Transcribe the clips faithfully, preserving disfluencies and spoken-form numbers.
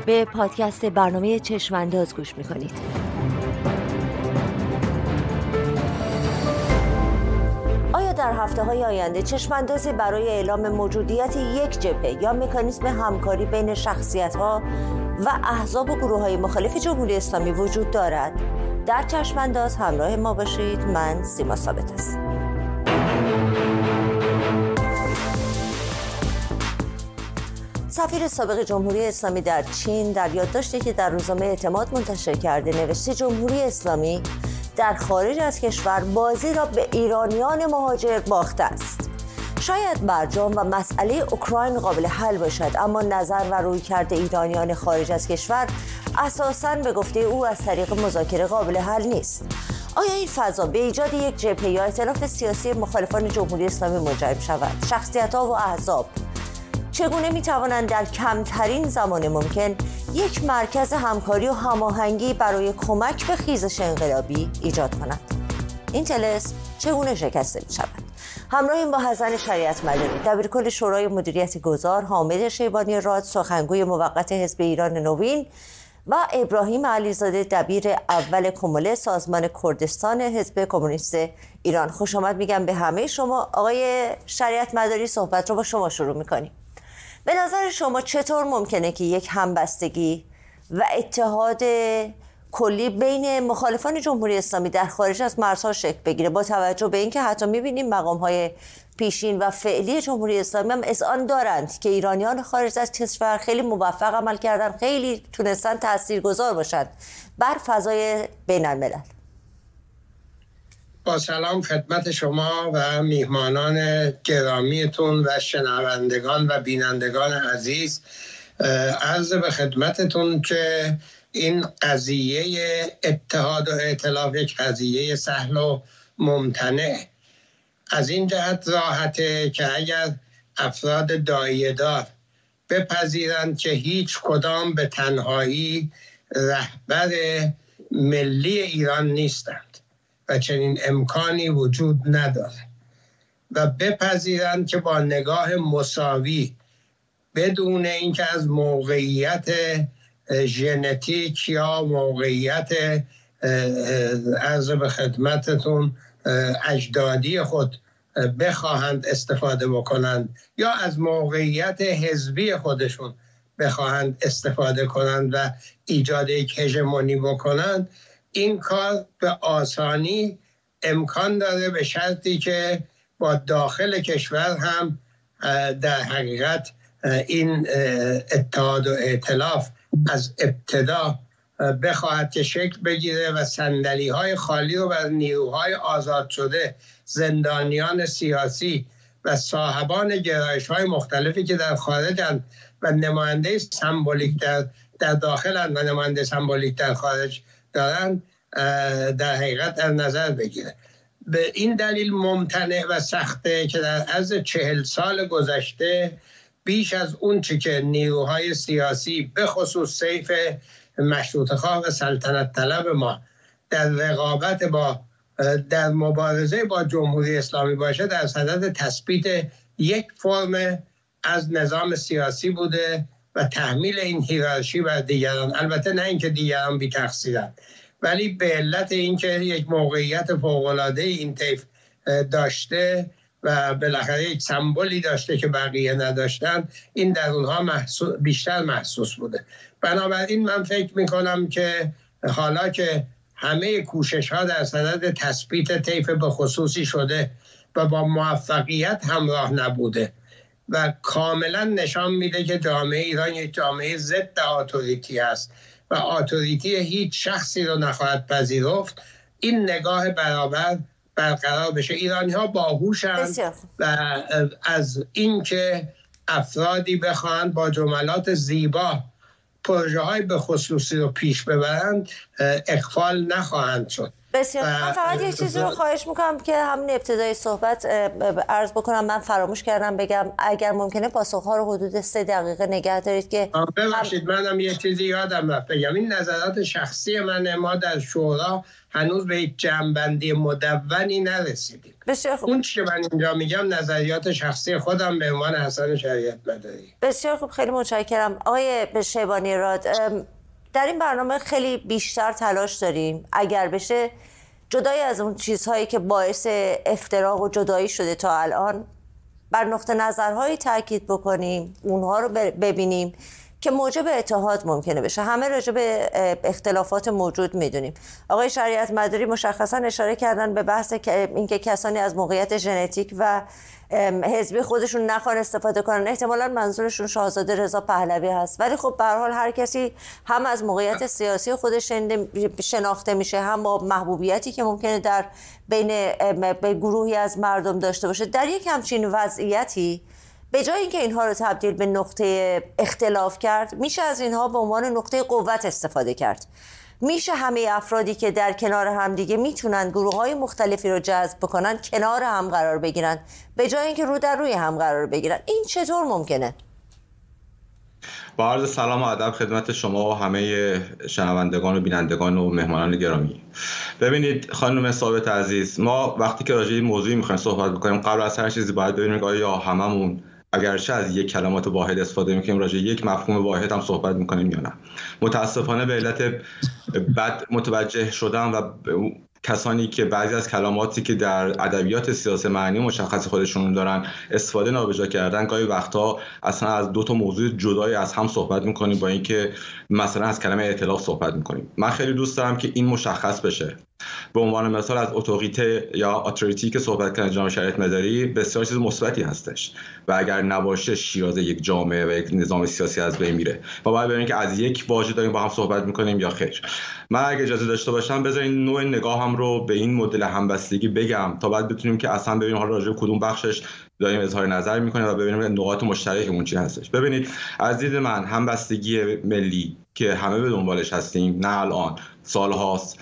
به پادکست برنامه چشمانداز گوش میکنید. آیا در هفته‌های آینده چشماندازی برای اعلام موجودیت یک جبهه یا مکانیزم همکاری بین شخصیت‌ها و احزاب و گروه‌های مخالف جمهوری اسلامی وجود دارد؟ در چشمانداز همراه ما باشید. من سیما ثابت هستم. سفیر سابق جمهوری اسلامی در چین در یادداشتی که در روزنامه اعتماد منتشر کرده نوشته جمهوری اسلامی در خارج از کشور بازی را به ایرانیان مهاجر باخته است. شاید برجام و مسئله اوکراین قابل حل باشد، اما نظر و رویکرد ایرانیان خارج از کشور اساساً به گفته او از طریق مذاکره قابل حل نیست. آیا این فضا به ایجاد یک جبهه یا ائتلاف سیاسی مخالفان جمهوری اسلامی منجر شود؟ شخصیت‌ها و احزاب چگونه می‌توانند در کمترین زمان ممکن یک مرکز همکاری و هماهنگی برای کمک به خیزش انقلابی ایجاد کنند؟ این طلسم چگونه شکسته می‌شود؟ همراهیم با حسن شریعت مداری، دبیرکل شورای مدیریت گذار، حامد شیبانی راد، سخنگوی موقت حزب ایران نوین و ابراهیم علیزاده، دبیر اول کموله سازمان کردستان حزب کمونیست ایران. خوش آمد میگم به همه شما. آقای شریعت مداری، صحبت رو با شما شروع می‌کنیم. به نظر شما چطور ممکنه که یک همبستگی و اتحاد کلی بین مخالفان جمهوری اسلامی در خارج از مرزها شکل بگیره، با توجه به اینکه حتی می‌بینیم مقام‌های پیشین و فعلی جمهوری اسلامی هم اذعان دارند که ایرانیان خارج از کشور خیلی موفق عمل کردن، خیلی تونستن تاثیرگذار باشند بر فضای بین‌الملل؟ با سلام خدمت شما و میهمانان گرامیتون و شنوندگان و بینندگان عزیز. عرض به خدمتتون که این قضیه اتحاد و ائتلاف یک قضیه سهل و ممتنع از این جهت راحته که اگر افراد داعیه‌دار بپذیرند که هیچ کدام به تنهایی رهبر ملی ایران نیستند و چنین امکانی وجود نداره و بپذیرند که با نگاه مساوی بدون اینکه از موقعیت ژنتیک یا موقعیت عرض به خدمتتون اجدادی خود بخواهند استفاده بکنند یا از موقعیت حزبی خودشون بخواهند استفاده کنند و ایجاد یک هژمونی بکنند، این کار به آسانی امکان داره به شرطی که با داخل کشور هم در حقیقت این اتحاد و ائتلاف از ابتدا بخواهد که شکل بگیره و صندلی‌های خالی رو بر نیروهای آزاد شده، زندانیان سیاسی و صاحبان گرایش‌های مختلفی که در خارجند و نماینده سمبولیک در در داخلند و نماینده سمبولیک در خارج دارند در حقیقت در نظر بگیره. به این دلیل ممتنع و سخته که در عرض چهل سال گذشته بیش از اون چی که نیروهای سیاسی به خصوص سیف مشروطه‌خواه و سلطنت طلب ما در رقابت با در مبارزه با جمهوری اسلامی باشه، در صدد تثبیت یک فرم از نظام سیاسی بوده و تحمیل این هیرارشی بر دیگران. البته نه اینکه دیگران بی تقصیرند، ولی به علت اینکه یک موقعیت فوق‌العاده این طیف داشته و بالاخره یک سمبولی داشته که بقیه نداشتن، این در اونها محسوس بیشتر محسوس بوده. بنابراین من فکر میکنم که حالا که همه کوشش ها در صدد تثبیت طیف به خصوصی شده و با موفقیت همراه نبوده و کاملا نشان میده که جامعه ایران یک جامعه ضد اتوریتی است و اتوریتی هیچ شخصی رو نخواهد پذیرفت، این نگاه برابر برقرار بشه. ایرانی ها باهوشند و از اینکه افرادی بخواهند با جملات زیبا پروژه های به خصوصی رو پیش ببرند اغفال نخواهند شد. بسیار. من فقط یک چیزی رو خواهش میکنم که همین ابتدای صحبت عرض بکنم، من فراموش کردم بگم اگر ممکنه پاسخ‌ها رو حدود سه دقیقه نگه دارید که ببخشید منم یه چیزی یادم رفت بگم. این نظرات شخصی منه، ما در شورا هنوز به یک جمع‌بندی مدونی نرسیدیم. بسیار خوب. اون چیزی که من اینجا میگم نظریات شخصی خودم به عنوان حسن شریعت مداری. بسیار خوب، خیلی متشکرم. آقای شیبانی راد، در این برنامه خیلی بیشتر تلاش داریم اگر بشه جدای از اون چیزهایی که باعث افتراق و جدایی شده تا الان بر نقطه نظرهایی تاکید بکنیم، اونها رو ببینیم که موجب اتحاد ممکنه بشه. همه راجع به اختلافات موجود میدونیم. آقای شریعت مداری مشخصا اشاره کردن به بحث اینکه کسانی از موقعیت ژنتیک و حزبی خودشون نخوان استفاده کنن. احتمالاً منظورشون شاهزاده رضا پهلوی هست، ولی خب به هر حال هر کسی هم از موقعیت سیاسی خودش شناخته میشه، هم با محبوبیتی که ممکنه در بین گروهی از مردم داشته باشه. در یک همچین وضعیتی به جای اینکه اینها رو تبدیل به نقطه اختلاف کرد، میشه از اینها به عنوان نقطه قوت استفاده کرد. میشه همه افرادی که در کنار هم دیگه میتونن گروه‌های مختلفی رو جذب بکنن کنار هم قرار بگیرن به جای اینکه رو در روی هم قرار بگیرن. این چطور ممکنه؟ با عرض سلام و ادب خدمت شما و همه شنوندگان و بینندگان و مهمانان گرامی. ببینید خانم ثابت عزیز، ما وقتی که راجع به موضوعی میخوایم صحبت بکنیم قبل از هر چیزی باید ببینیم آیا هممون اگرچه از یک کلمات واحد استفاده میکنیم راجع یک مفهوم واحد هم صحبت میکنیم یا نه. متاسفانه به علت بد متوجه شدن و کسانی که بعضی از کلماتی که در ادبیات سیاسی معنی مشخص خودشون دارن استفاده نابجا کردن، گاهی وقتا اصلا از دو تا موضوع جدای از هم صحبت میکنیم با اینکه مثلا از کلمه ائتلاف صحبت میکنیم. من خیلی دوست دارم که این مشخص بشه. به عنوان مثال از اتوریته یا اتوریتی که صحبت کردن جناب شریعت مداری بسیار چیز مثبتی هستش و اگر نباشه شیرازه یک جامعه و یک نظام سیاسی از بین میره و باید ببینیم که از یک واژه داریم با هم صحبت میکنیم یا خیر. من اگه اجازه داشته باشم بذارید نوع نگاهم رو به این مدل همبستگی بگم تا بعد بتونیم که اصلا ببینیم حالا راجع به کدوم بخشش داریم اظهار نظر میکنیم و ببینیم نقاط مشترکمون چی هستش. ببینید از دید من همبستگی ملی که همه به دنبالش هستیم نه الان سال هاست،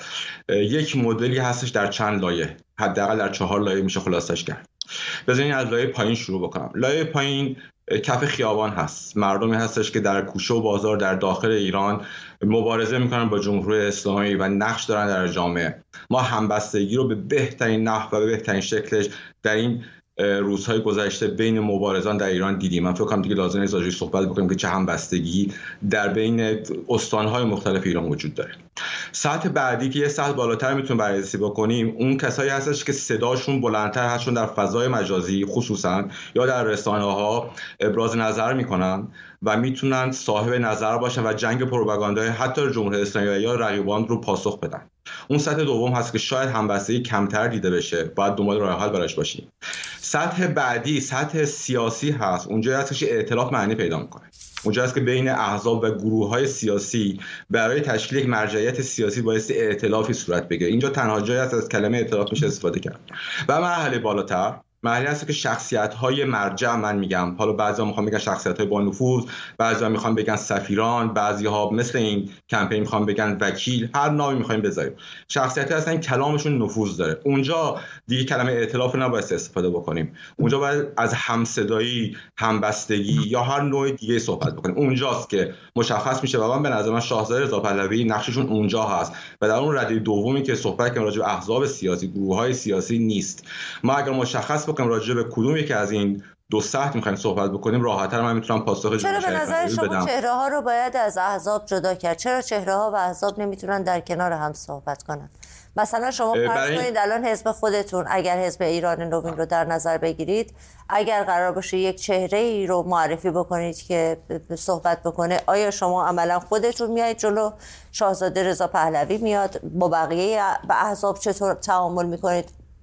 یک مدلی هستش در چند لایه، حداقل در چهار لایه میشه خلاصش کرد. بذارین از لایه پایین شروع بکنم. لایه پایین کف خیابان هست، مردمی هستش که در کوچه و بازار در داخل ایران مبارزه میکنن با جمهوری اسلامی و نقش دارن در جامعه. ما همبستگی رو به بهترین نحو و به بهترین شکلش در این روزهای گذشته بین مبارزان در ایران دیدیم. من فکر کنم دیگه لازم نیست راجعش صحبت بکنیم که چه همبستگی در بین استانهای مختلف ایران وجود داره. سطح بعدی که یه سطح بالاتر میتونیم بررسی بکنیم اون کسایی هستش که صداشون بلندتر هستشون در فضای مجازی خصوصا یا در رسانه‌ها ابراز نظر میکنن و میتونن صاحب نظر باشن و جنگ پروپاگاندای حتی جمهوری اسلامی یا رقیبان رو پاسخ بدن. اون سطح دوم هست که شاید همبستگی کمتر دیده بشه، باید دنبال راه حل براش باشیم. سطح بعدی سطح سیاسی هست، اونجا هست که ائتلاف معنی پیدا میکنه. اونجا هست که بین احزاب و گروه‌های سیاسی برای تشکیل یک مرجعیت سیاسی باعث ائتلافی صورت بگیره. اینجا تنها جایی است از کلمه ائتلاف میشه استفاده کرد. و مرحله بالاتر مرحله هست که شخصیت‌های مرجع، من میگم حالا بعضی‌ها میخوان بگن شخصیت‌های با نفوذ، بعضی‌ها میخوان بگن سفیران، بعضی‌ها مثل این کمپین میخوان بگن وکیل، هر نامی میخوایم بذاریم. شخصیت‌ها هستن کلامشون نفوذ داره. اونجا دیگه کلمه ائتلاف رو نباید استفاده بکنیم. اونجا باید از همصدایی، همبستگی یا هر نوع دیگه صحبت بکنیم. اونجاست که مشخص میشه و من به نظر من شاهزاده رضا پهلوی نقششون اونجا هست و در اون رده دومی که صحبت کردیم راجع به احزاب سیاسی، گروه‌های سیاسی نیست. ما اگر مشخص بکنیم راجع به کدوم یکی از این دو سطح می‌خوایم صحبت بکنیم راحت‌تر من میتونم پاسخ بدم. چرا به نظر شما چهره‌ها رو باید از احزاب جدا کرد؟ چرا چهره‌ها و احزاب نمیتونن در کنار هم صحبت کنن؟ مثلا شما فرض کنید الان حزب خودتون اگر حزب ایران نوین رو در نظر بگیرید، اگر قرار باشه یک چهره‌ای رو معرفی بکنید که صحبت بکنه، آیا شما عملا خودتون میایید جلو؟ شاهزاده رضا پهلوی میاد؟ با بقیه احزاب چطور تعامل میکنید؟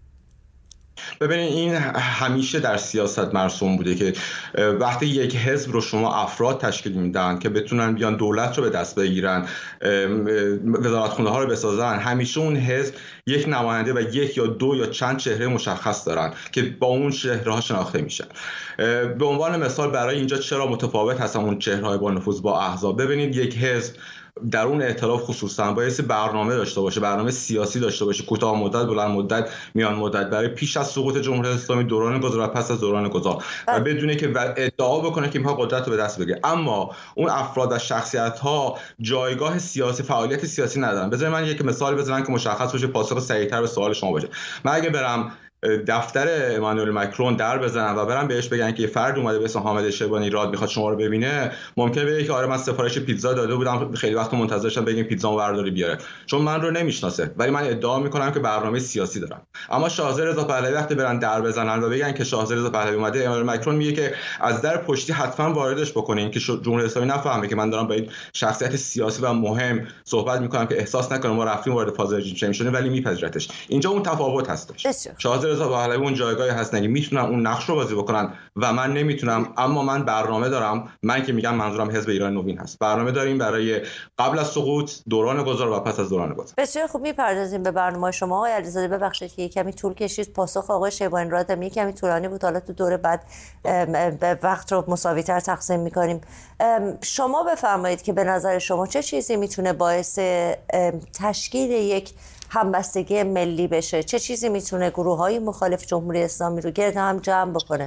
ببینید این همیشه در سیاست مرسوم بوده که وقتی یک حزب رو شما افراد تشکیل میدن که بتونن بیان دولت رو به دست بگیرن، وزارتخونه ها رو بسازن، همیشه اون حزب یک نماینده و یک یا دو یا چند چهره مشخص دارن که با اون چهره ها شناخته میشن. به عنوان مثال برای اینجا چرا متفاوت هستن اون چهره های با نفوذ با احزاب؟ ببینید یک حزب در اون ائتلاف خصوصا باید برنامه داشته باشه، برنامه سیاسی داشته باشه، کوتاه مدت، بلند مدت، میان مدت، برای پیش از سقوط جمهوری اسلامی، دوران گذار و پس از دوران گذار، و بدونه که ادعا بکنه که اینها قدرت رو به دست بگیره. اما اون افراد و شخصیت‌ها جایگاه سیاسی، فعالیت سیاسی ندارن. بذارید من یک مثال بزنم که مشخص بشه، پاسخ سریع‌تر به سوال شما باشه. من اگه برم دفتر امانوئل مکرون در بزنم و برم بهش بگن که یه فرد اومده به اسم حامد شیبانی راد میخواد شما رو ببینه، ممکنه بگه که آره من سفارش پیتزا داده بودم، خیلی وقت منتظرشم بگیم پیتزامو برداری بیاره، چون من رو نمیشناسه، ولی من ادعا میکنم که برنامه سیاسی دارم. اما شاهزاده رضا پهلوی وقتی برن در بزنن و بگن که شاهزاده رضا پهلوی اومده، امانوئل مکرون میگه که از در پشتی حتما واردش بکنین که جمهوری اسلامی نفهمه که من دارم با این شخصیت سیاسی و مهم صحبت میکنم که احساس نکنه ما رفتیم وارد فاز رژیم شدیم، ولی میپذیرتش. اینجا اون تفاوت هستش. شاهزاده رضا پهلوی اون جایگاهی هستن که میتونن اون نقش رو بازی بکنن و من نمیتونم، اما من برنامه دارم. من که میگم منظورم حزب ایران نوین هست. برنامه داریم برای قبل از سقوط، دوران گذار و پس از دوران گذار. بسیار خوب، میپردازیم به برنامه شما. آقای علیزاده ببخشید که کمی طول کشید، پاسخ آقای شیبانی راد هم کمی طولانی بود، حالا تو دوره بعد به وقت رو مساوی‌تر تقسیم می‌کنیم. شما بفرمایید که به نظر شما چه چیزی میتونه باعث تشکیل یک همبستگی ملی بشه؟ چه چیزی میتونه گروه‌های مخالف جمهوری اسلامی رو گرد هم جمع بکنه؟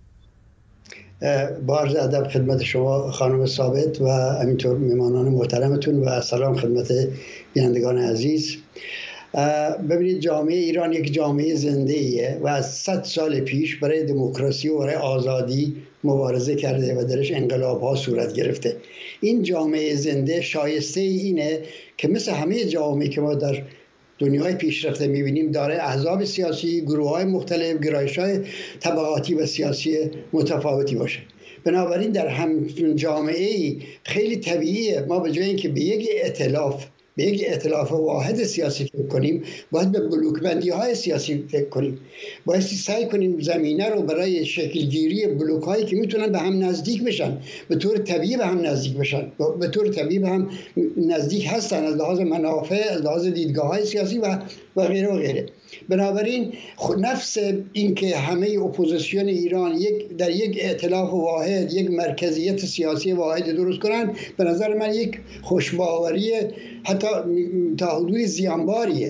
با عرض ادب خدمت شما خانم ثابت و همینطور میهمانان محترمتون و سلام خدمت بینندگان عزیز. ببینید، جامعه ایران یک جامعه زنده ایه و از صد سال پیش برای دموکراسی و برای آزادی مبارزه کرده و درش انقلاب ها صورت گرفته. این جامعه زنده شایسته اینه که مثل همه جوامعی که ما در دنیای پیشرفته می‌بینیم داره احزاب سیاسی، گروه‌های مختلف، گرایش‌های طبقاتی و سیاسی متفاوتی باشه. بنابراین در همچون جامعه‌ای خیلی طبیعیه ما به جای اینکه به یک ائتلاف به یک ائتلاف واحد سیاسی فکر کنیم، باید به بلوک‌بندی‌های سیاسی فکر کنیم. باید سعی کنیم زمینه رو برای شکلگیری بلوک‌هایی که میتونن به هم نزدیک بشن، به طور طبیعی به هم نزدیک بشن، به طور طبیعی به هم نزدیک هستن از لحاظ منافع، از لحاظ دیدگاه‌های سیاسی و و غیره و غیره. بنابراین نفس اینکه همه اپوزیسیون ایران یک در یک ائتلاف واحد، یک مرکزیت سیاسی واحد درست کنن، به نظر من یک خوشباوری حتی تا حدود زیانباریه.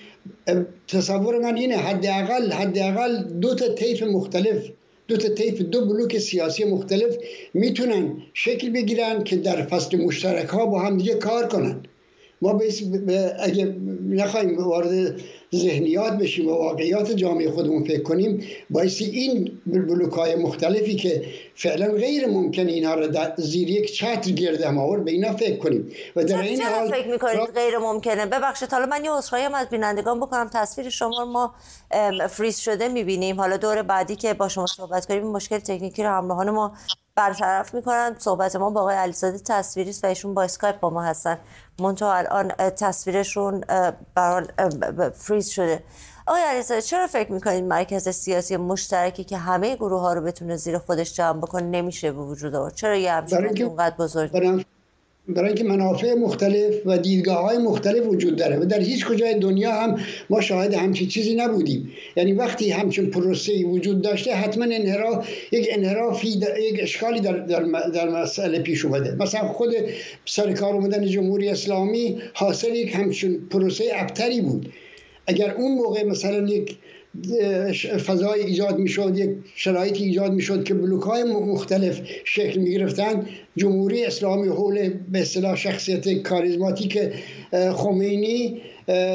تصور من اینه حداقل حداقل دو تا طیف مختلف، دو تا طیف، دو بلوک سیاسی مختلف میتونن شکل بگیرن که در فصل مشترک ها با هم دیگه کار کنن. ما اگه نخواهیم وارد ذهنیات بشیم و واقعیات جامعه خودمون فکر کنیم، بایستی این بلوک‌های مختلفی که فعلا غیر ممکن اینها رو زیر یک چتر گرد هم آورد به اینا فکر کنیم. و در این حال فکر می‌کنید را... غیر ممکنه؟ ببخشید حالا من یه عذرخواهی از بینندگان بکنم، تصویر شما ما فریز شده می‌بینیم. حالا دور بعدی که با شما صحبت کنیم مشکل تکنیکی رو همراهان ما برطرف میکنن. صحبت ما با آقای علیزاده تصویری است و ایشون با اسکایپ با ما هستن، منتها الان تصویرشون برای فریز شده. آقای علیزاده چرا فکر میکنید مرکز سیاسی مشترکی که همه گروه ها رو بتونه زیر خودش جمع بکنه نمیشه به وجود آورد؟ چرا یه همچین اونقدر بزرگ؟ برای, برای اینکه منافع مختلف و دیدگاه های مختلف وجود داره و در هیچ کجای دنیا هم ما شاهد همچین چیزی نبودیم. یعنی وقتی همچین پروسه‌ای وجود داشته حتما انحراف یک انحرافی یک اشکالی در در در مسئله پیش اومده. مثلا خود سرکار اومدن جمهوری اسلامی حاصل یک همچین پروسه ابتری بود. اگر اون موقع مثلا یک فضای ایجاد میشد، یک شرایطی ایجاد میشد که بلوک‌های مختلف شکل میگرفتن، جمهوری اسلامی حول به اصطلاح شخصیت کاریزماتیک خمینی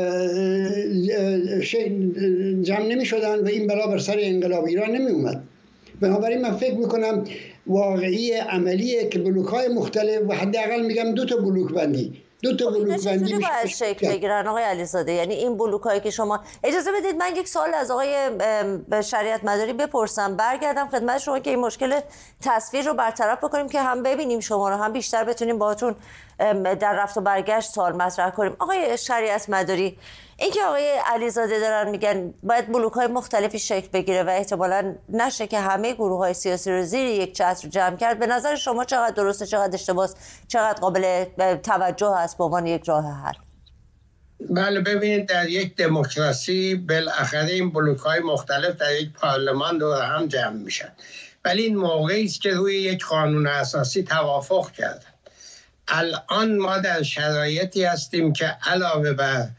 جمع نمیشدن و این بلا بر سر انقلاب ایران نمی اومد. بنابراین من فکر میکنم واقعی عملیه که بلوک‌های مختلف و حداقل میگم دو تا بلوک بندی دو تا بلوک بندی باید شکل بگیرن آقای علیزاده. یعنی این بلوکایی که شما اجازه بدید من یک سوال از آقای شریعت مداری بپرسم، برگردم خدمت شما که این مشکل تصویر رو برطرف بکنیم که هم ببینیم شما رو، هم بیشتر بتونیم باهاتون در رفت و برگشت سوال مطرح کنیم. آقای شریعت مداری، این که آقای علیزاده دارن میگن باید بلوک‌های مختلفی شکل بگیره و احتمالاً نشه که همه گروه‌های سیاسی رو زیر یک چتر جمع کرد، به نظر شما چقدر درسته، چقدر اشتباهه، چقدر قابل توجه است به عنوان یک راه حل؟ بله، ببینید در یک دموکراسی بالاخره این بلوک‌های مختلف در یک پارلمان دور هم جمع میشن، ولی این موقعی است که روی یک قانون اساسی توافق کردن. الان ما در شرایطی هستیم که علاوه بر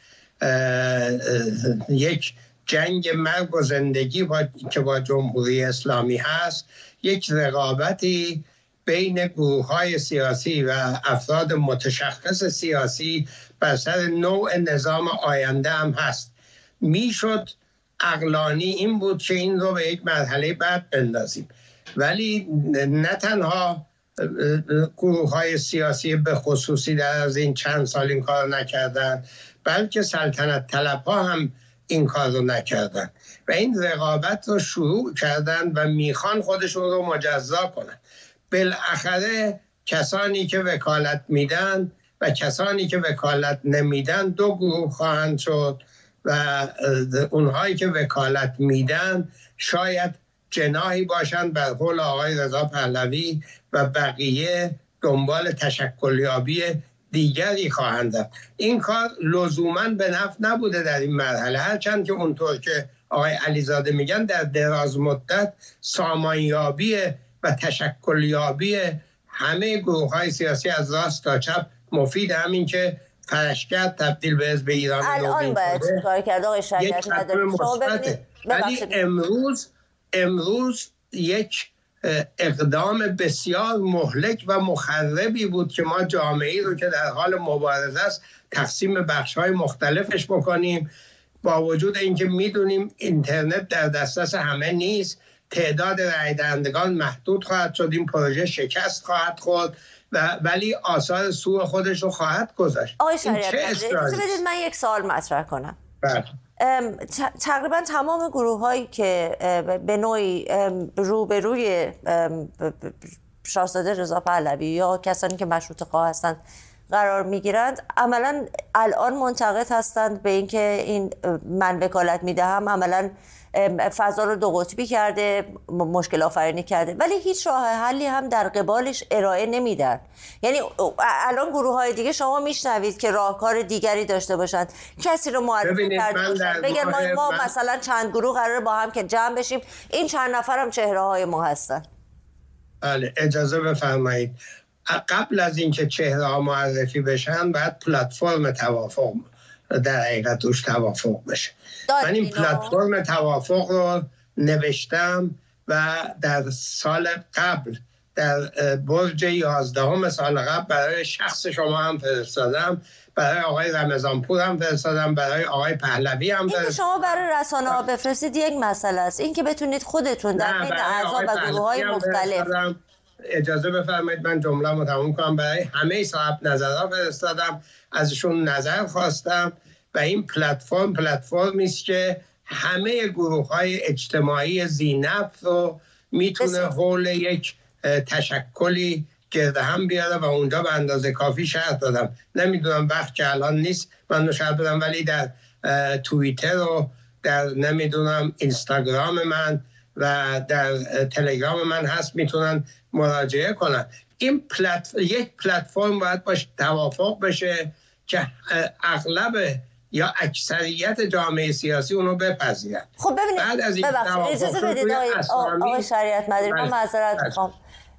یک جنگ مرگ و زندگی با که با جمهوری اسلامی هست، یک رقابتی بین گروه‌های سیاسی و افراد متشخص سیاسی بر سر نوع نظام آینده هم هست. میشد عقلانی این بود که این رو به یک مرحله بعد بندازیم، ولی نه تنها گروه‌های سیاسی به خصوصی در از این چند سال این کار نکردن، بلکه سلطنت طلب‌ها هم این کار رو نکردن و این رقابت رو شروع کردن و میخوان خودشون رو مجزا کنن. بالاخره کسانی که وکالت میدن و کسانی که وکالت نمیدن دو گروه خواهند شد و اونهایی که وکالت میدن شاید جناحی باشند بر قول آقای رضا پهلوی و بقیه دنبال تشکلیابی دیگری خواهند رفت. این کار لزوما به نفع نبوده در این مرحله، هرچند که اونطور که آقای علیزاده میگن در دراز مدت سامانیابی و تشکلیابی همه گروه‌های سیاسی از راست تا چپ مفید، همین که فرشگرد تبدیل به حزب ایران الان باید کار کرد آقای شریعت نداریم. شما ببینید ولی امروز امروز یک اقدام بسیار مهلک و مخربی بود که ما جامعه‌ای رو که در حال مبارزه است تقسیم بخش‌های مختلفش بکنیم، با وجود اینکه میدونیم اینترنت در دسترس همه نیست، تعداد رای دهندگان محدود خواهد شد، این پروژه شکست خواهد خورد و ولی آثار سوء خودش رو خواهد گذاشت. آقای شریعت اجازه بدید من یک سوال مطرح کنم. بله. تقریبا تمام گروه هایی که به نوعی رو به روی شاهزاده رضا پهلوی یا کسانی که مشروطه خواه هستند قرار میگیرند عملا الان منتقد هستند به اینکه این من وکالت میدهم عملا فضا رو دو قطبی کرده، مشکل آفرینی کرده، ولی هیچ راه حلی هم در قبالش ارائه نمیدن. یعنی الان گروه های دیگه شما میشنوید که راهکار دیگری داشته باشند، کسی رو معرفی کرده باشند، بگن ما, ما من... مثلا چند گروه قراره با هم که جمع بشیم، این چند نفر هم چهره های ما هستن. بله اجازه بفرمایید، قبل از اینکه چهره ها معرفی بشن باید پلتفرم توافق در حقیقت توش توافق بشه. من این پلتفرم توافق رو نوشتم و در سال قبل در برج یازدهم سال قبل برای شخص شما هم فرستادم، برای آقای رمضانپور هم فرستادم، برای آقای پهلوی هم فرستادم. این شما برای رسانه ها بفرستید یک مسئله است، این که بتونید خودتون در بین اعضا و گروه های مختلف. اجازه بفرمایید من جمله رو تموم کنم. برای همه صاحب نظرها فرستادم، ازشون نظر خواستم و این پلتفرم پلتفرمی است که همه گروه‌های اجتماعی ذی‌نفع رو میتونه حول یک تشکلی گرد هم بیاره و اونجا به اندازه کافی شرح دادم. نمیدونم وقت که الان نیست من رو شرح بدم، ولی در توییتر و در نمیدونم اینستاگرام من و در تلگرام من هست، میتونن مراجعه کنن. این پلت... یک پلتفرم باید باشه توافق بشه که اغلب یا اکثریت جامعه سیاسی اونو بپذیرن. خب ببینید بعد از این اجازه بدید آقای شریعت مداری، من معذرت میخوام،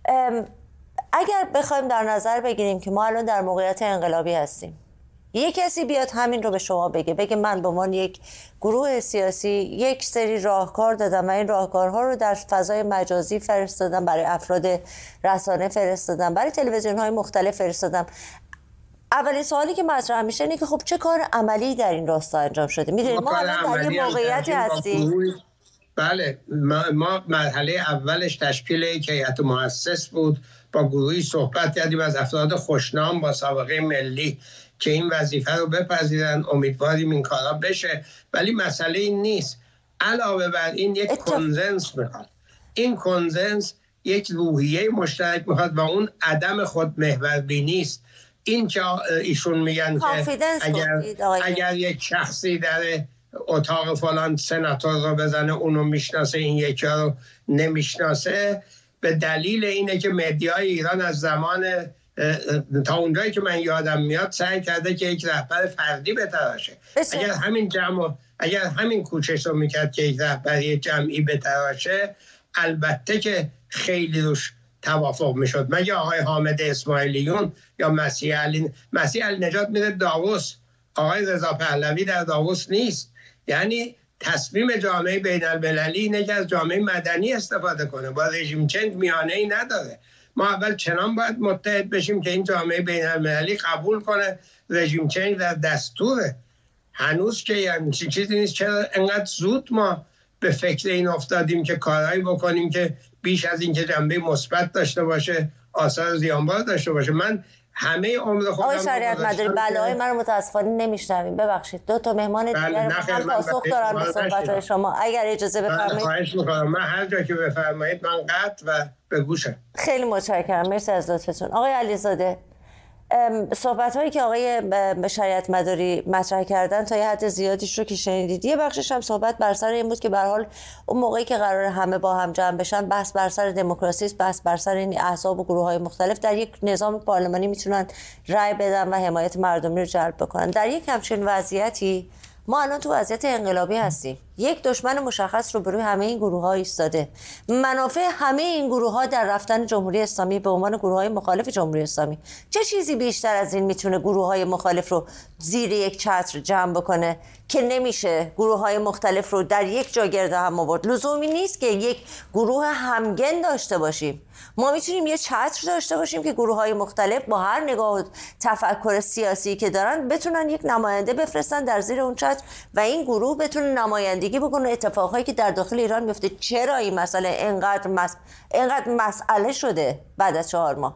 اگر بخوایم در نظر بگیریم که ما الان در موقعیت انقلابی هستیم، یک کسی بیاد همین رو به شما بگه بگه من به عنوان یک گروه سیاسی یک سری راهکار دادم و این راهکارها رو در فضای مجازی فرستادم، برای افراد رسانه فرستادم، برای تلویزیون‌های مختلف فرستادم، اولین سوالی که مطرح میشه اینه که خب چه کار عملی در این راستا انجام شده؟ میدونید ما الان در یه موقعیتی هستیم. بله ما مرحله اولش تشکیل یک هیئت مؤسس بود، با گروهی صحبت کردیم از افراد خوشنام با سابقه ملی که این وظیفه رو بپذیرن، امیدواریم این کارا بشه، ولی مسئله این نیست. علاوه بر این یک کنسنس میخواد، این کنسنس یک روحیه مشترک میخواد و اون عدم خودمحوربینی است. این که ایشون میگن که اگر, اگر یک شخصی در اتاق فلان سناتور رو بزنه اونو میشناسه، این یکی رو نمیشناسه، به دلیل اینه که مدیای ایران از زمان تا اونجایی که من یادم میاد سعی کرده که یک رهبر فردی بتراشه. اگر همین جمع اگر همین کوشش رو میکرد که یک رهبری جمعی بتراشه، البته که خیلی روش توافق میشد. مگه آقای حامد اسماعیلیون یا مسیح علی مسیح علی نجات میره داووس، آقای رضا پهلوی در داووس نیست. یعنی تصمیم جامعه بین المللی اینه که از جامعه مدنی استفاده کنه، با رژیم چنج میانه ای نداره. ما اول چنان باید متحد بشیم که این جامعه بین المللی قبول کنه رژیم چنج در دستوره. هنوز که یعنی چیزی نیست. چرا انقدر زود ما به فکر این افتادیم که کارهایی بکنیم که بیش از این که جنبه مثبت داشته باشه آثار زیانبار داشته باشه؟ من همه عمر خودم آقای شریعت مداری بلای من متاسفانه نمیشنویم، ببخشید. دو تا مهمان دیگر هم پاسخ دارن به صحبت‌های شما، اگر اجازه بفرمایید. خواهش می‌کنم، من هر جا که بفرمایید من قطع و به گوشم. خیلی متشکرم، مرسی از لطفتون. آقای علیزاده، صحبت هایی که آقای شریعت مداری مطرح کردن تا یه حد زیادیش رو که شنیدید، یه بخشش هم صحبت بر سر این بود که به هر حال اون موقعی که قرار همه با هم جمع بشن، بحث بر سر دموکراسی است، بحث بر سر این احزاب و گروه های مختلف در یک نظام پارلمانی میتونن رأی بدن و حمایت مردمی رو جلب بکنن. در یک همچین وضعیتی ما الان تو وضعیت انقلابی هستیم. یک دشمن مشخص رو بروی همه این گروه ها ایستاده. منافع همه این گروه ها در رفتن جمهوری اسلامی به عنوان گروه های مخالف جمهوری اسلامی. چه چیزی بیشتر از این میتونه گروه های مخالف رو زیر یک چتر جمع بکنه که نمیشه گروه های مختلف رو در یک جا گرد هم آورد؟ لزومی نیست که یک گروه همگن داشته باشیم. ما میتونیم یه چتر داشته باشیم که گروه های مختلف با هر نگاه و تفکر سیاسی که دارن بتونن یک نماینده بفرستن در زیر اون چتر و این گروه بتونه نمایندگی بکنه اتفاقایی که در داخل ایران میفته. چرا این مسئله اینقدر مس... اینقدر مسئله شده بعد از چهار ماه؟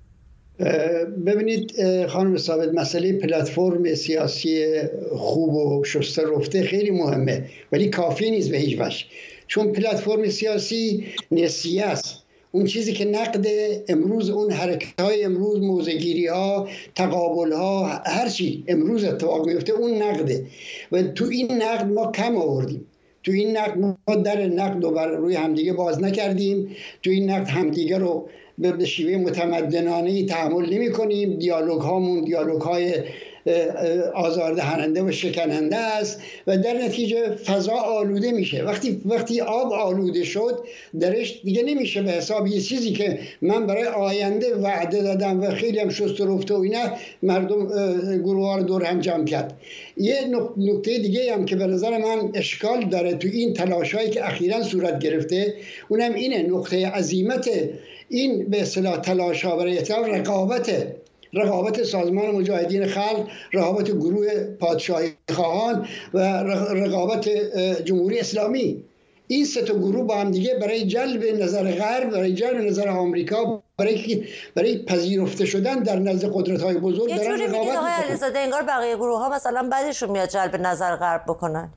ببینید خانم ثابت، مسئله پلتفرم سیاسی خوب و شسته رفته خیلی مهمه، ولی کافی نیست به هیچ وجه. چون پلتفرم سیاسی نسیه است. اون چیزی که نقد امروز، اون حرکت‌های امروز، موضع‌گیری‌ها، تقابل‌ها، هر چی امروز اتفاق میفته اون نقده و تو این نقد ما کم آوردیم. تو این نقد ما در نقد رو بر روی همدیگه باز نکردیم. تو این نقد همدیگه رو به شیوه متمدنانه تحمل نمی کنیم. دیالوگ هامون دیالوگ های آزاردهنده و شکننده است و در نتیجه فضا آلوده میشه. وقتی وقتی آب آلوده شد درش دیگه نمیشه به حساب یه چیزی که من برای آینده وعده دادم و خیلی هم شست و رفته و اینا مردم گروه ها رو دور هم جمع کرد. یه نکته دیگه هم که به نظر من اشکال داره تو این تلاشایی که اخیراً صورت گرفته، اونم اینه نقطه عزیمت این به اصطلاح تلاش‌ها برای اطلاع رقابت رقابت سازمان مجاهدین خلق، رقابت گروه پادشاهی خواهان و رقابت جمهوری اسلامی. این سه تا گروه با هم دیگه برای جلب نظر غرب، برای جلب نظر آمریکا، برای برای پذیرفته شدن در نزد قدرت‌های بزرگ دارن رقابت می‌کنن. یه جوری آقای علیزاده انگار بقیه گروه‌ها مثلا بعدشون میاد جلب نظر غرب بکنن.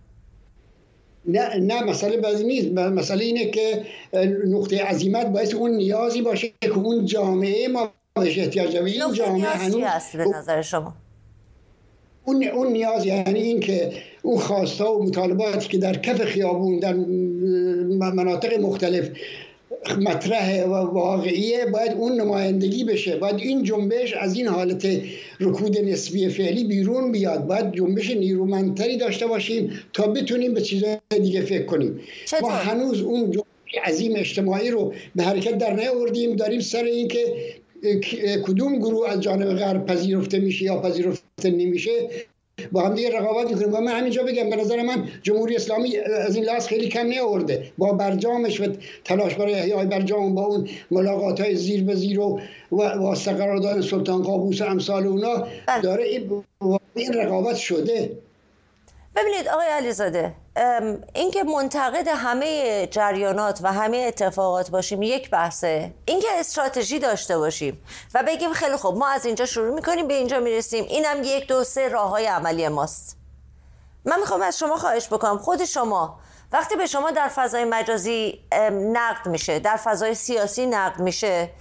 نه نه مسئله بعضی نیست. مسئله اینه که نقطه عزیمت باعث اون نیازی باشه که اون جامعه ما بهش احتیاج داره. این جامعه هنوز هست به نظر شما؟ اون اون نیاز یعنی این که اون خواسته و مطالباتی که در کف خیابون در مناطق مختلف مطرح و واقعیه باید اون نمایندگی بشه. باید این جنبش از این حالت رکود نسبی فعلی بیرون بیاد. باید جنبش نیرومندتری داشته باشیم تا بتونیم به چیزهای دیگه فکر کنیم. ما هنوز اون جنبش عظیم اجتماعی رو به حرکت در نیاوردیم. داریم سر این که کدوم گروه از جانب غرب پذیرفته میشه یا پذیرفته نمیشه با هم دیگه رقابت میکنیم. و من همینجا بگم به نظر من جمهوری اسلامی از این لحاظ خیلی کم نیاورده. با برجامش و تلاش برای احیای برجام، با اون ملاقات های زیر به زیر و واسطه قرار دادن سلطان قابوس و امثال اونا داره این رقابت شده. ببینید آقای علیزاده، این که منتقد همه جریانات و همه اتفاقات باشیم یک بحثه، این که استراتژی داشته باشیم و بگیم خیلی خوب ما از اینجا شروع میکنیم به اینجا میرسیم، اینم یک دو سه راه های عملی ماست. من میخوام از شما خواهش بکنم، خود شما وقتی به شما در فضای مجازی نقد میشه، در فضای سیاسی نقد میشه،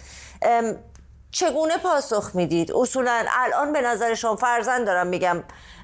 چگونه پاسخ میدید؟ اصولا الان به نظر شما، فرضاً دارم میگم،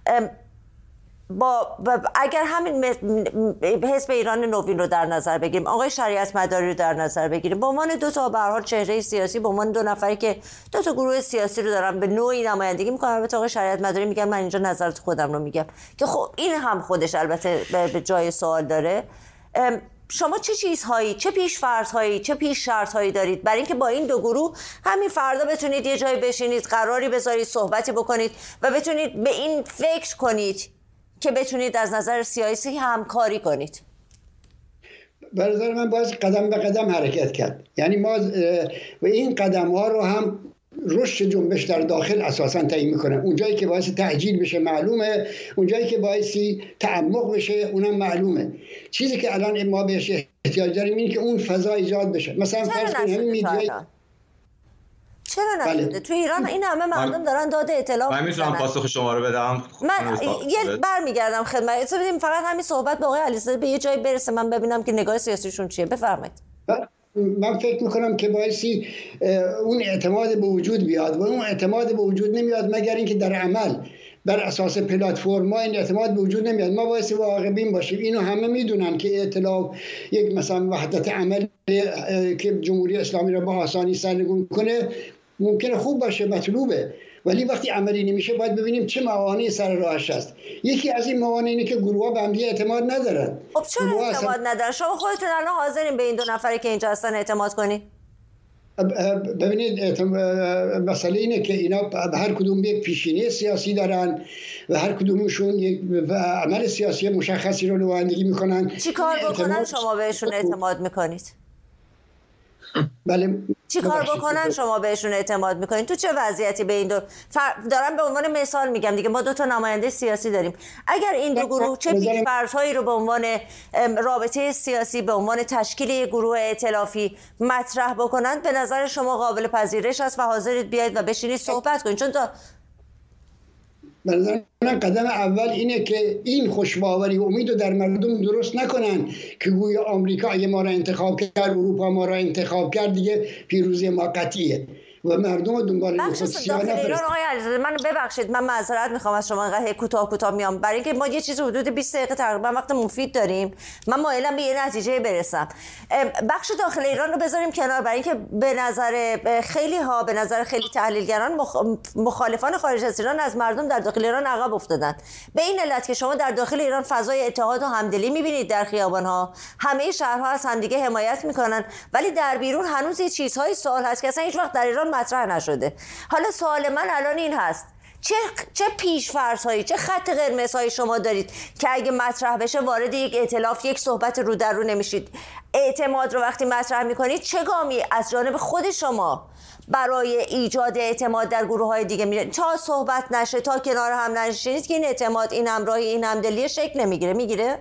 با اگر همین حزب ایران نوین رو در نظر بگیریم، آقای شریعت مداری رو در نظر بگیریم، به عنوان دو تا به هر حال چهره سیاسی، به عنوان دو نفری که دو تا گروه سیاسی رو دارن به نوعی نمایندگی میکنن، البته آقای شریعت مداری میگن من اینجا نظرات خودم رو میگم که خب این هم خودش البته به جای سوال داره. شما چه چیزهایی، چه پیش‌فرض‌هایی، چه پیش شرط‌هایی دارید برای اینکه با این دو گروه همین فردا بتونید یه جایی بشینید، قراری بذارید، صحبتی بکنید و بتونید به این فکر کنید که بتونید از نظر سیاسی همکاری کنید؟ به نظر من باید قدم به قدم حرکت کرد. یعنی ما و این قدم ها رو هم رشد جنبش در داخل اساسا تعیین میکنه. اونجایی که باعث تعجیل بشه معلومه، اونجایی که باعثی تعمق بشه اونم معلومه. چیزی که الان ما بهش احتیاج داریم اینه که اون فضا ایجاد بشه. مثلا فرض کنید همین میدیای چرا نشده؟ بله. تو ایران این همه مردم دارن داده اطلاع من میتونم پاسخ شما رو بدم؟ من یه برمیگردم خدمت بدیم فقط همین صحبت با آقای علیزاده به یه جایی برسه من ببینم که نگاه سیاسیشون چیه. بفرمایید. من فکر میکنم که باعثی اون اعتماد به وجود بیاد و اون اعتماد به وجود نمیاد مگر اینکه در عمل بر اساس پلتفرم ما این اعتماد به وجود نمیاد. ما باعث واقع بین باشیم. اینو همه میدونن که ائتلاف یک مثلا وحدت عمل که جمهوری اسلامی را با آسانی سرنگون کنه ممکنه خوب باشه، مطلوبه، ولی وقتی عملی نمیشه باید ببینیم چه موانعی سر راهش هست. یکی از این موانع اینه که گروه‌ها به هم دیگه اعتماد ندارن. خب چرا اعتماد ندارن؟ شما خودتون الان حاضرین به این دو نفری که اینجا هستن اعتماد کنید؟ ببینید مسئله اینه که اینا هر کدوم یک پیشینه سیاسی دارن و هر کدومشون یک عمل سیاسی مشخصی رو نمایندگی میکنن. چی کار بکنن شما بهشون اعتماد میکنید؟ بله. چی کار بکنن شما بهشون اعتماد میکنید؟ تو چه وضعیتی به این دو فر... دارم به عنوان مثال میگم دیگه، ما دو تا نماینده سیاسی داریم. اگر این دو گروه چه پیش‌فرض‌هایی رو به عنوان رابطه سیاسی، به عنوان تشکیل یک گروه ائتلافی مطرح بکنند، به نظر شما قابل پذیرش است و حاضرید بیاید و بشینید صحبت کنید؟ چون تا به نظر من قدم اول اینه که این خوشباوری و امید رو در مردم درست نکنن که گویا آمریکا اگه ما را انتخاب کرد، اروپا ما را انتخاب کرد، دیگه پیروزی ما قطعیه و مردم دنبال بخش داخل ایران. آقای علیزاده من ببخشید، من معذرت میخوام از شما، انقدر کوتاه کوتاه میام برای اینکه ما یه چیز حدود بیست دقیقه تقریبا وقت مفید داریم. من مایلم به یه نتیجه برسم. بخش داخل ایران رو بذاریم کنار برای اینکه به نظر خیلی ها، به نظر خیلی تحلیلگران، مخالفان خارج از ایران از مردم در داخل ایران عقب افتادن. به این علت که شما در داخل ایران فضای اتحاد و همدلی میبینید در خیابان‌ها، همه شهرها از همدیگه حمایت میکنن، ولی در بیرون هنوز یه چیزهای سوال هست که اصلا هیچ وقت در ایران مطرح نشده. حالا سوال من الان این هست، چه چه پیش‌فرض‌هایی، چه خط قرمزهایی شما دارید که اگه مطرح بشه وارد یک ائتلاف، یک صحبت رو در رو نمیشید؟ اعتماد رو وقتی مطرح میکنید چه گامی از جانب خود شما برای ایجاد اعتماد در گروه‌های دیگه میرید؟ تا صحبت نشه، تا کنار هم نشینید که این اعتماد، این همراهی، این همدلی شکل نمیگیره. میگیره؟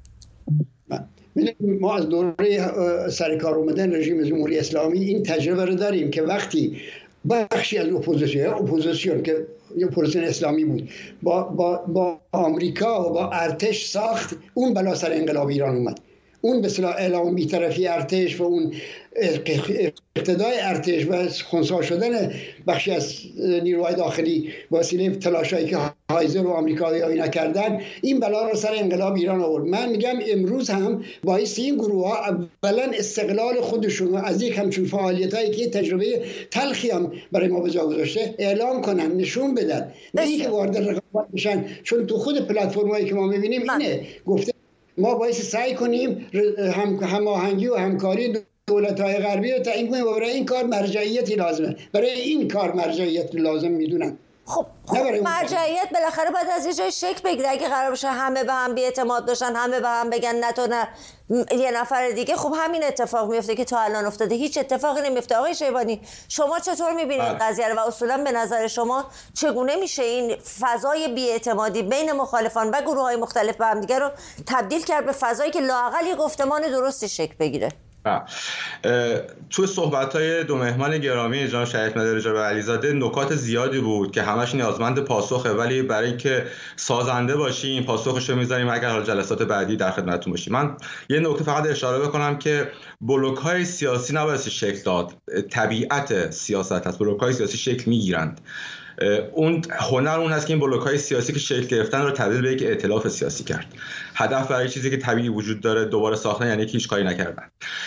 ما از دوره سرکار اومدن رژیم جمهوری اسلامی این تجربه رو داریم که وقتی بخشی از اپوزیسیون اپوزیسیون که اپوزیسیون اسلامی بود با با با آمریکا و با ارتش ساخت، اون بلا سر انقلاب ایران اومد. اون به اصطلاح اعلام بی‌طرفی ارتش و اون اقتدای ارتش و خنثی شدن بخشی از نیروهای داخلی وسیله تلاشایی که هایزر و آمریکایی‌ها نکردن، این بلا رو سر انقلاب ایران آورد. من میگم امروز هم باعث این گروه ها اولا استقلال خودشون از یک همچون فعالیتایی که تجربه تلخی هم برای ما به جا گذاشته اعلام کنن، نشون بدن، نه اینکه وارد رقابت بشن. چون تو خود پلتفرمایی که ما میبینیم اینه گفته ما باید سعی کنیم هم هماهنگی و همکاری دولت‌های غربی رو تعیین کنیم و برای این کار مرجعیتی لازمه. برای این کار مرجعیت لازم میدونن. خب, خب مرجعیت بالاخره باید از یه جای شکل بگیره. اگه قرار باشه همه به هم بی‌اعتماد باشن، همه به هم بگن نه تو نه یه نفر دیگه، خب همین اتفاق میفته که تا الان افتاده، هیچ اتفاقی نمیفته. آقای شیبانی شما چطور میبینید قضیه رو و اصولا به نظر شما چگونه میشه این فضای بی‌اعتمادی بین مخالفان و گروه‌های مختلف به هم دیگه رو تبدیل کرد به فضایی که لااقل یه گفتمان درستی شکل بگیره؟ تو صحبت‌های دو مهمان گرامی جناب شریف مدارجا و علیزاده نکات زیادی بود که همش نیازمند پاسخه، ولی برای اینکه سازنده باشیم پاسخش رو می‌ذاریم اگر حال جلسات بعدی در خدمتتون باشیم. من یه نکته فقط اشاره بکنم که بلوک‌های سیاسی نباید شکل داد. طبیعت سیاست هست، بلوک‌های سیاسی شکل می‌گیرند. اون هنر اون هست که این بلوک‌های سیاسی که شکل گرفتن رو تبدیل به یک ائتلاف سیاسی کرد. هدف برای چیزی که طبیعی وجود داره دوباره ساختن یعنی که هیچ کاری نکردن.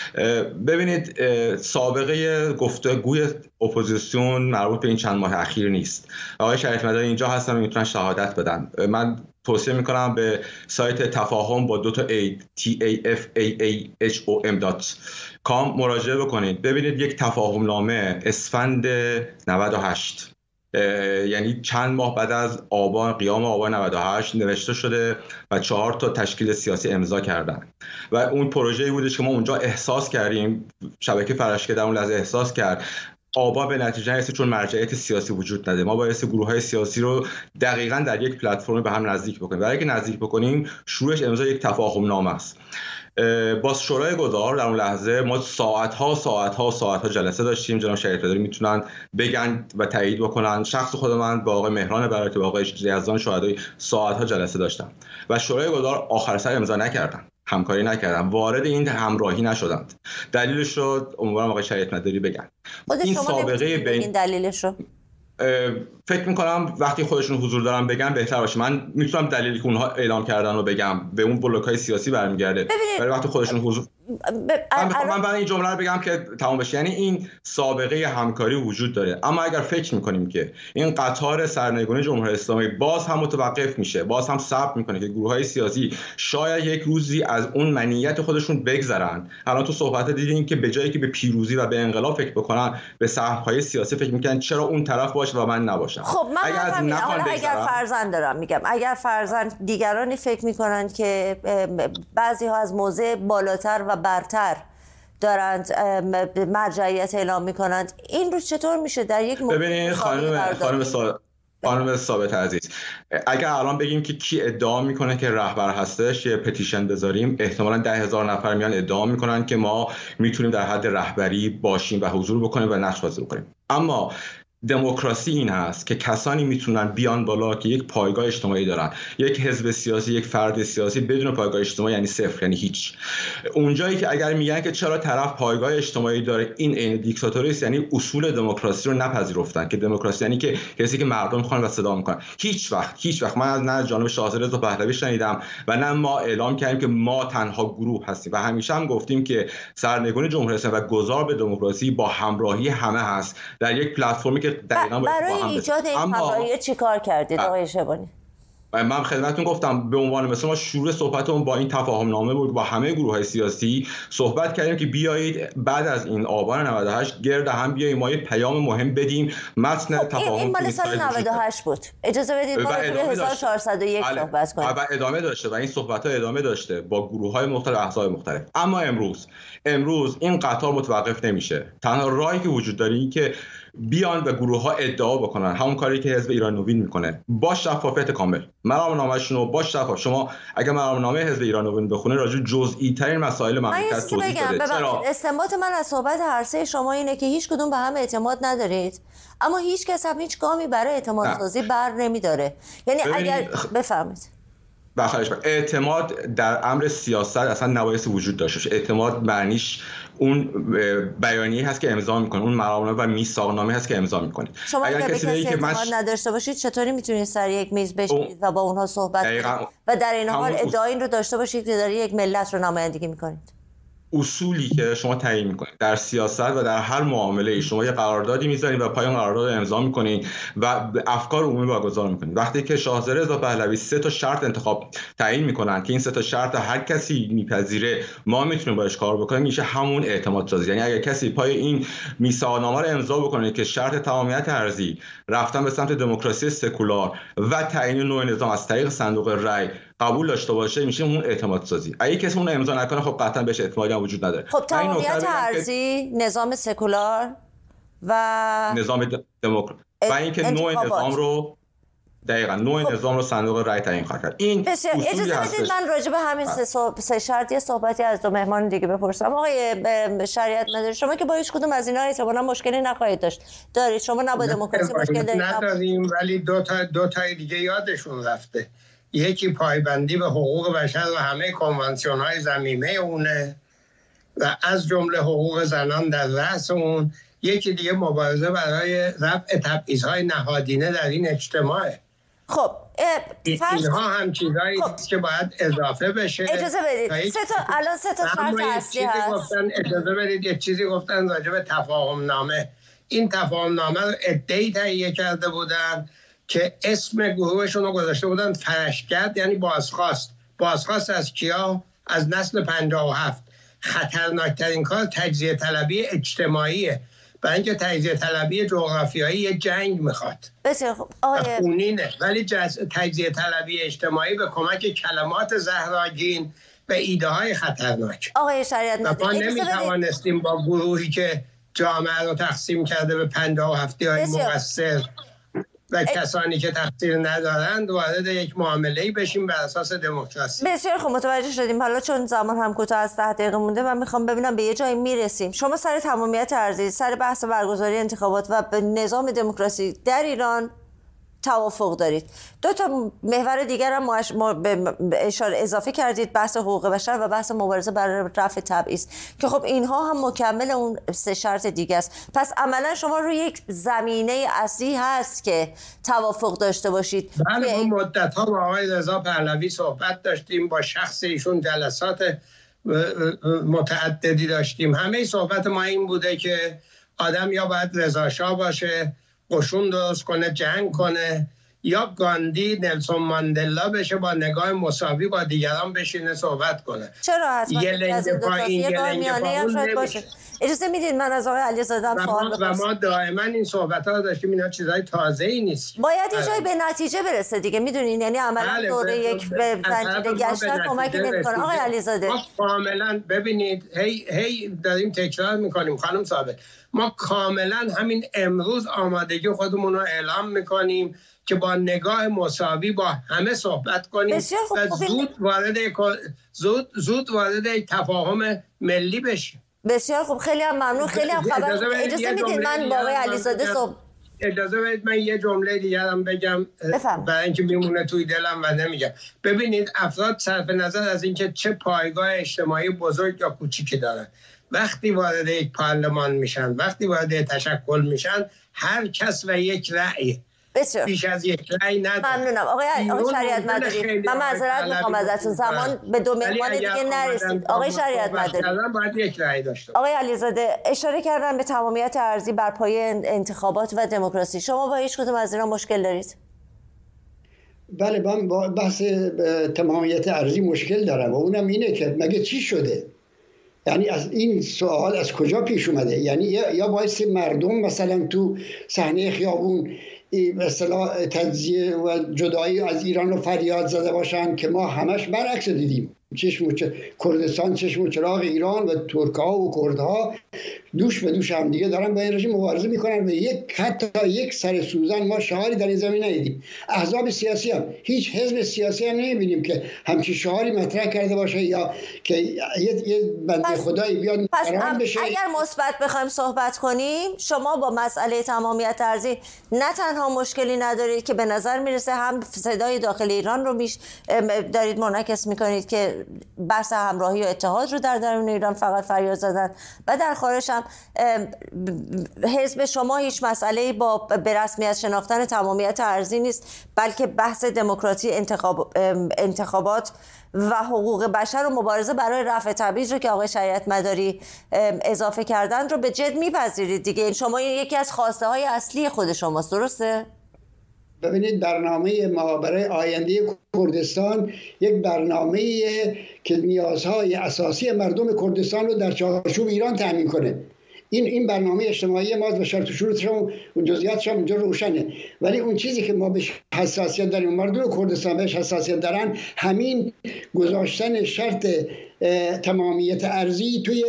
ببینید سابقه گفتگوی اپوزیسیون مربوط به این چند ماه اخیر نیست. آقای شریف مداری اینجا هستن میتونن شهادت بدن. من توصیه میکنم به سایت تفاهم با دو تا ای تی ای اف ای ای اچ او ام دات کام مراجعه بکنید. ببینید یک تفاهم نامه اسفند نود و هشت یعنی چند ماه بعد از آبان قیام آبان نود و هشت نوشته شده و چهار تا تشکیل سیاسی امضا کردن و اون پروژه‌ای بودش که ما اونجا احساس کردیم، شبکه فرشکه در اون لحظه احساس کرد آبا به نتیجه نرسید چون مرجعیت سیاسی وجود نداره. ما باید گروه‌های سیاسی رو دقیقاً در یک پلتفرم به هم نزدیک بکنیم. برای اینکه نزدیک بکنیم شروعش امضا یک تفاهم نامه است. با شورای گذار در اون لحظه ما ساعت‌ها ساعت‌ها ساعت‌ها جلسه داشتیم. جناب شریف مداری میتونن بگن و تایید بکنن. شخص خود من با آقای مهران برکت با آقای یزدان شهدایی ساعت‌ها جلسه داشتم و شورای گذار آخر سر امضا نکردن، همکاری نکردن، وارد این همراهی نشدند. دلیلش رو امیدوارم آقای شریف مداری بگن. این سابقه بین دلیلش رو فکر میکنم وقتی خودشون حضور دارن بگم بهتر باشه. من میتونم دلیلی که اونها اعلام کردن رو بگم، به اون بلوک‌های سیاسی برمیگرده. ولی وقتی خودشون حضور ب... من میخوام من برای این جمله رو بگم که تمام بشه. یعنی این سابقه همکاری وجود داره، اما اگر فکر میکنیم که این قطار سرنگونی جمهوری اسلامی باز هم متوقف میشه، باز هم صبر میکنه که گروه‌های سیاسی شاید یک روزی از اون منیت خودشون بگذرن. الان تو صحبت دیدیم که به جایی که به پیروزی و به انقلاب فکر بکنن به سهم‌های سیاسی فکر میکنن چرا اون طرف باشه و من نباشم. خب من اگر از نخوان اگر فرضاً دارم میگم اگر فرضاً دیگرانی فکر میکنن که بعضی ها از موضع بالاتر و برتر دارند مرجعیت اعلام میکنند، این رو چطور میشه در یک موضوع؟ ببینید خانم خانم سا... خانم ثابت عزیز، اگر الان بگیم که کی ادعا میکنه که رهبر هستش یه پتیشن بذاریم، احتمالاً ده هزار نفر میان ادعا میکنن که ما میتونیم در حد رهبری باشیم و حضور بکنیم و نقش بازی بکنیم. اما دموکراسی این هست که کسانی میتونن بیان بالا که یک پایگاه اجتماعی دارن. یک حزب سیاسی، یک فرد سیاسی بدون پایگاه اجتماعی یعنی صفر، یعنی هیچ. اونجایی که اگر میگن که چرا طرف پایگاه اجتماعی داره، این عین دیکتاتوری است، یعنی اصول دموکراسی رو نپذیرفتن که دموکراسی یعنی که کسی که مردم میخوان و صدا میکنن. هیچ وقت هیچ وقت من از نه جانب شاهزاده رضا پهلوی شنیدم و نه ما اعلام کردیم که ما تنها گروه هستیم و همیشه هم گفتیم که سرنگونی جمهوری اسلامی و گذار به دموکراسی با همراهی همه هست در یک پلتفرمی که برای ایجاد این همراهی چی کار کردید آقای شبانی؟ من خدمتتون گفتم به عنوان مثلا ما شروع صحبتمون با این تفاهم نامه بود، با همه گروه‌های سیاسی صحبت کردیم که بیایید بعد از این آبان نود و هشت گرد هم بیاییم ما یه پیام مهم بدیم. متن خب تفاهم این مال سال نود و هشت بود. اجازه بدید ما در هزار و چهارصد و یک صحبت کنیم. و ادامه داشته و این صحبت‌ها ادامه داشته با گروه‌های مختلف، احزاب مختلف. اما امروز امروز این قطار متوقف نمیشه. تنها راهی که وجود داره این که بیان و گروه ها ادعا بکنن، همون کاری که حزب ایران نوین میکنه با شفافیت کامل. مرامنامه‌شون رو با شفاف، شما اگه مرامنامه حزب ایران نوین بخونه راجع جزئی ترین مسائل مملکت توضیح داده. چرا استنباط من از صحبت هر سه شما اینه که هیچ کدوم به هم اعتماد ندارید، اما هیچ کس هم هیچ گامی برای اعتماد سازی بر نمیداره. یعنی اگر بفهمید بخواهش اعتماد در امر سیاست اصلا نبایستی وجود داشته باشه. اعتماد معنیش اون بیانیه هست که امضا میکنه، اون مرامنامه و میثاقنامه هست که امضا میکنه. شما اگر کسی به کسی اعتماد من... نداشته باشید چطوری میتونید سر یک میز بشینید و با اونها صحبت کنید و در این حال ادعای این رو داشته باشید که دارید یک ملت رو نمایندگی میکنید؟ اصولی که شما تعیین میکنید در سیاست و در هر معامله شما یه قراردادی میذارید و پای اون قرارداد رو امضا میکنید و افکار عمومی واگذار میکنید. وقتی که شاهزاده رضا پهلوی سه تا شرط انتخاب تعیین میکنن که این سه تا شرط هر کسی میپذیره ما میتونیم باهاش کار بکنیم، میشه همون اعتماد سازی. یعنی اگر کسی پای این میثاقنامه رو امضا بکنه که شرط تمامیت ارضی، رفتن به سمت دموکراسی سکولار و تعیین نوع نظام از طریق صندوق رای قبول داشته باشه، میشه اون اعتماد سازی. اگه کسی اون امضا نکنه خب قطعا بهش اعتمادی هم وجود نداره. خب تمامیت ارضی، نظام سکولار و نظام دموکراسی و اینکه نوع نظام رو دقیقاً نوع خب. نظام رو صندوق رای تعیین خواهد کرد. این اجازه بدید من راجع به همین سه, سه شرط یه صحبتی از دو مهمان دیگه بپرسم. آقای شریعت مداری، شما که با هیچ کدوم از اینا احتمالاً مشکلی نخواهید داشت. دارید شما نه با دموکراسی مشکل دارید؟ نداریم، ولی دو تا دو تا دیگه یادشون رفته. یکی پایبندی به حقوق بشر و همه کنوانسیون‌های ضمیمه اونه و از جمله حقوق زنان در رأس اون. یکی دیگه مبارزه برای رفع تبعیض‌های نهادینه در این اجتماعه. خب اینها هم چیزایی خب. که باید اضافه بشه. اجازه بدید سه تا الان سه تا شرط اصلی هست. گفتن اجازه بدید یه چیزی گفتن راجع به تفاهم نامه. این تفاهم نامه رو عده‌ای تهیه کرده بودن که اسم گروهشون رو گذاشته بودن فرشگرد، یعنی بازخواست. بازخواست از کیا؟ از نسل پنجاه و هفت. خطرناکترین کار تجزیه طلبی اجتماعیه، برای اینکه تجزیه طلبی جغرافیایی یه جنگ میخواد. بسیار خوب. آقای خونینه، ولی تجزیه طلبی اجتماعی به کمک کلمات زهراگین و ایده های خطرناک. آقای شریعت مداری، ما نمیتوانستیم با گروهی که جامعه رو تقسیم کرده به پنجاه و هفتی های مقصر و کسانی که تقصیر ندارند وارد یک معامله‌ای بشیم بر اساس دموکراسی. بسیار خوب متوجه شدیم. حالا چون زمان هم کوتاه از ده دقیقه مونده من میخوام ببینم به یه جایی میرسیم. شما سر تمامیت ارضی، سر بحث برگزاری انتخابات و به نظام دموکراسی در ایران توافق دارید. دو تا محور دیگر هم مش... به اشاره اضافه کردید، بحث حقوق بشر و بحث مبارزه برای رفع تبعیض، که خب اینها هم مکمل اون سه شرط دیگه است. پس عملا شما روی یک زمینه اصلی هست که توافق داشته باشید. بله، ما مدت‌ها با آقای رضا پهلوی صحبت داشتیم، با شخص ایشون جلسات متعددی داشتیم. همه صحبت ما این بوده که آدم یا باید رضاشاه باشه، قشون درست کنه، جنگ کنه، یا گاندی نلسون ماندلا بشه، با نگاه مساوی با دیگران بشینه صحبت کنه. چرا حتما یه لنگ پایین یه لنگ پایین باشه. اجازه میدید من از آقای علیزاده هم سوال بپرسم. و ما دائما این صحبت ها داشتیم، اینا چیزای تازه‌ای نیست. باید یه جایی به نتیجه برسه دیگه، میدونین، یعنی عملا دوره یک به زنجیره گشتن کمکی نمی‌کنه. آقای علیزاده ما کاملا ببینید هی هی داریم تکرار می‌کنیم خانم ثابت، ما کاملا همین امروز آمادگی خودمون رو اعلام می‌کنیم که با نگاه مساوی با همه صحبت کنیم و زود وارد زود زود وارد تفاهم ملی بشیم. بسیار خوب، خیلی هم ممنون، خیلی هم خبر. اجازه میدید من با آقای علیزاده صحبت اجازه بدید من یه جمله دیگه هم بگم برای اینکه میمونه توی دلم و نمیگم. ببینید افراد صرف نظر از اینکه چه پایگاه اجتماعی بزرگ یا کوچیکی دارن، وقتی وارد یک پارلمان میشن، وقتی وارد تشکل میشن، هر کس و یک رأی، بسیار بیش از یک رأی نداره. ممنونم آقای آقای شریعت مداری، من معذرت میخوام ازتون، زمان به دو مهمان دیگه نرسید. آقای شریعت مداری باید یک رأی داشته. آقای علیزاده اشاره کردن به تمامیت ارضی بر پایه انتخابات و دموکراسی، شما با هیچ کدوم از اینا مشکل دارید؟ بله، من با بحث تمامیت ارضی مشکل دارم و اونم اینه که مگه چی شده؟ یعنی از این سوال از کجا پیش اومده؟ یعنی یا باید مردم مثلا تو صحنه خیابون به اصطلاح تجزیه و جدایی از ایران رو فریاد زده باشن که ما همش برعکس دیدیم، چشم و چ... کردستان چشم و چراغ ایران و ترک‌ها و کردها دوش به دوش هم دیگه دارن با این رژیم مبارزه میکنن و یک حتی یک سر سوزن ما شعاری در این زمین ندیدیم. احزاب سیاسی هم هیچ حزب سیاسی هم نمیبینیم که همچین شعاری مطرح کرده باشه یا که یه, یه بنده خدایی بیاد نگران بشه. اگر مثبت بخوایم صحبت کنیم، شما با مسئله تمامیت ارضی نه تنها مشکلی ندارید که به نظر میرسه هم صدای داخل ایران رو میش دارید منعکس میکنید که بحث همراهی و اتحاد رو در درون ایران فقط فریاد زدن و در خارج هم حزب شما هیچ مسئله‌ای با به رسمیت شناختن تمامیت ارضی نیست، بلکه بحث دموکراسی، انتخاب، انتخابات و حقوق بشر و مبارزه برای رفع تبعیض رو که آقای شریعت مداری اضافه کردن رو به جد میپذیرید دیگه. شما یکی از خواسته های اصلی خود شماست، درسته؟ ببینید برنامه ما برای آینده کردستان یک برنامه که نیازهای اساسی مردم کردستان رو در چارچوب ایران تامین کنه. این این برنامه اجتماعی ما به شرط و شروطش و جزئیاتش هم اونجا روشنه، ولی اون چیزی که ما بهش حساسیت داریم، مردم کردستان بهش حساسیت دارن، همین گذاشتن شرط تمامیت ارضی توی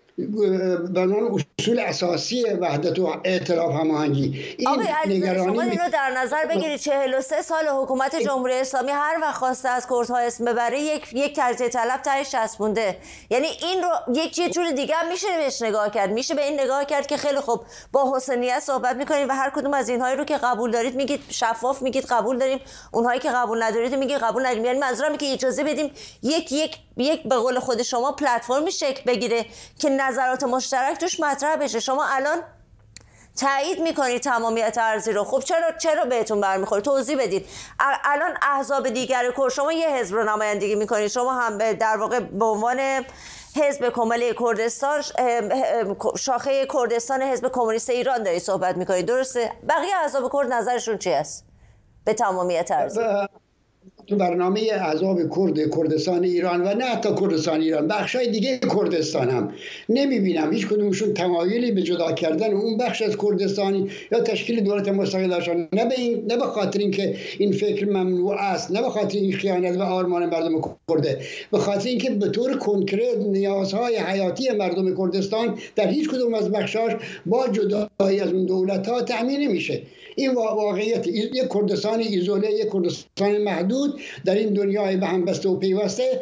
بنان اصول اساسی وحدت و ائتلاف هماهنگی. آقای علیزاده شما این رو در نظر بگیرید چهل و سه سال حکومت جمهوری اسلامی هر وقت خواسته از کردها اسم ببره یک یک تجزیه طلب تهش چسبونده. یعنی این رو یک یه جور دیگه هم میشه بهش نگاه کرد، میشه به این نگاه کرد که خیلی خوب با حسنیت صحبت میکنید و هر کدوم از اینهایی رو که قبول دارید میگید شفاف میگید قبول داریم، اونهایی که قبول ندارید میگید قبول نداریم. یعنی منظورم که اجازه بدیم یک یک یک به قول خود شما پلتفرمی شکل بگیره که نظرات مشترک توش مطرح بشه. شما الان تایید میکنید تمامیت ارضی رو. خب چرا چرا بهتون برمیخوره؟ توضیح بدید. الان احزاب دیگر کرد، شما یه حزب رو نمایندگی میکنید، شما هم در واقع به عنوان حزب کماله کردستان، شاخه کردستان حزب کمونیست ایران دارید صحبت میکنید، درسته؟ بقیه احزاب کرد نظرشون چی است به تمامیت ارضی؟ تو برنامه احزاب کرد کردستان ایران و نه حتی کردستان ایران، بخشای دیگه کردستان هم نمیبینم هیچ کدومشون تمایلی به جدا کردن اون بخش از کردستانی یا تشکیل دولت مستقل داشتن. نه به این نه به خاطر اینکه این فکر ممنوع است، نه به خاطر این خیانت و آرمان مردم کرده، به خاطر اینکه به طور کنکرت نیازهای حیاتی مردم کردستان در هیچ کدوم از بخشاش با جدایی از اون دولت ها تامین نمیشه. این واقعیت. یک کردستان ایزوله، یک کردستان محدود در این دنیای به هم بسته و پیوسته،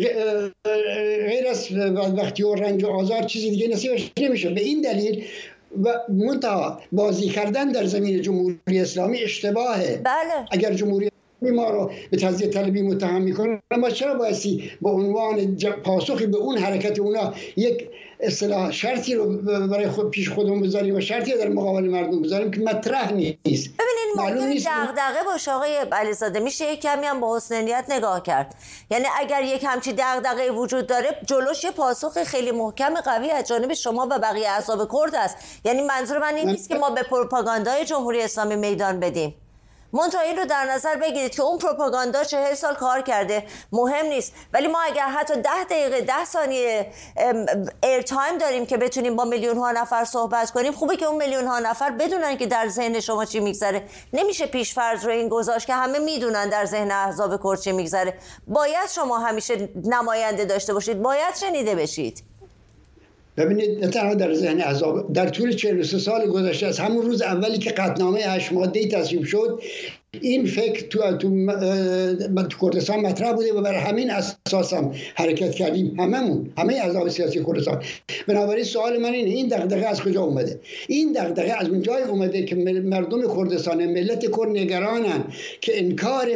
غیر از وقتی و رنج و آزار چیزی دیگه نصیبش نمیشه. به این دلیل و منتها بازی کردن در زمین جمهوری اسلامی اشتباهه. بله. اگر جمهوری ما رو به تجزیه طلبی متهم میکنه، ما چرا بایستی به عنوان پاسخی به اون حرکت اونا یک اصطلاح شرطی رو برای خود پیش خودمون بذاریم و شرطی رو در مقابل مردم بذاریم که مطرح نیست. ببینید ممکنه دغدغه باشه آقای علیزاده، میشه یک کمی هم با حسن نیت نگاه کرد. یعنی اگر یک همچی دغدغه وجود داره، جلوش یه پاسخ خیلی محکم قوی از جانب شما و بقیه احزاب کرد است. یعنی منظور من این نیست که ما به پروپاگاندای جمهوری اسلامی میدان بدیم. منتها این رو در نظر بگیرید که اون پروپاگاندا چهل سال کار کرده، مهم نیست. ولی ما اگر حتی ده دقیقه ده ثانیه ایر تایم داریم که بتونیم با میلیون ها نفر صحبت کنیم، خوبه که اون میلیون ها نفر بدونن که در ذهن شما چی میگذره. نمیشه پیش فرض رو این گذاشت که همه میدونن در ذهن احزاب کرد چی میگذره. باید شما همیشه نماینده داشته باشید، باید شنیده بشید. ببینید نه تنها در ذهن احزاب، در طول چهل و سه سال گذشته از همون روز اولی که قطعنامه هشت ماده‌ای تصویب شد، این فکر تو تو, تو کردستان مطرح بوده و برای همین اساس هم حرکت کردیم، هممون، همه احزاب سیاسی کردستان. بنابراین سوال من اینه، این دغدغه از کجا اومده؟ این دغدغه از اون جای اومده که مردم کردستان، ملت کرد نگرانن که انکار